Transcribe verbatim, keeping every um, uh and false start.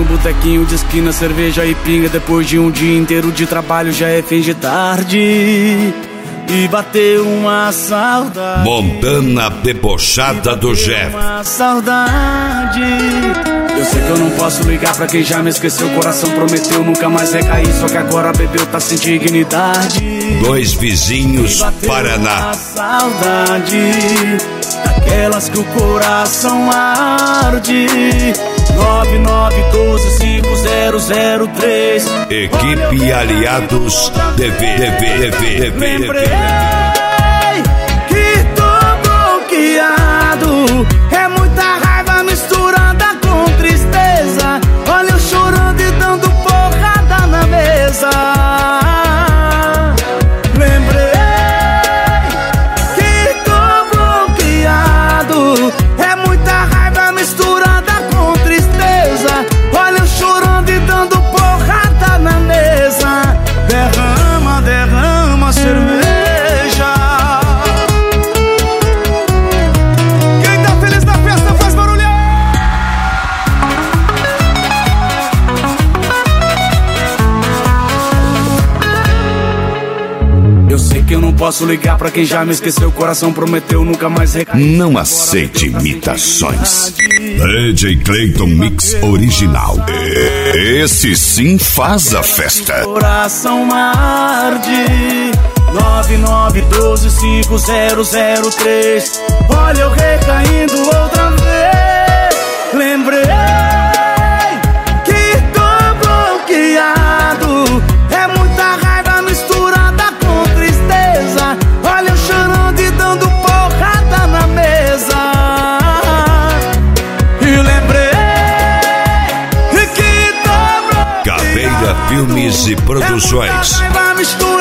botequinho de esquina, cerveja e pinga. Depois de um dia inteiro de trabalho já é fim de tarde e bateu uma saudade. Montana debochada do Jeff. Uma saudade. Eu sei que eu não posso ligar pra quem já me esqueceu. O coração prometeu nunca mais recair, só que agora bebeu, tá sem dignidade. Dois vizinhos, Paraná. Uma saudade daquelas que o coração arde. Nove nove um dois cinco zero zero três. Equipe Aliados D V, D V, D V, D V. Lembrei que tô bloqueado. É muita raiva misturada com tristeza. Olha eu chorando e dando porrada na mesa. Lembrei que tô bloqueado. É muita raiva misturada com tristeza. Olha eu chorando e dando porrada na mesa. Derrama, derrama cerveja. Quem tá feliz na festa faz barulho. Eu sei que eu não posso ligar pra quem já me esqueceu. O coração prometeu nunca mais recair. Não aceite imitações. D J Clayton Mix Original. Esse sim faz a festa. Coração arde. Nove nove um dois cinco zero zero três. Olha eu recaindo outra vez. Lembrei que tô bloqueado. É muita raiva misturada com tristeza. Olha eu chorando e dando porrada na mesa. E lembrei que tô bloqueado. Caveira Filmes e Produções. É muita raiva misturada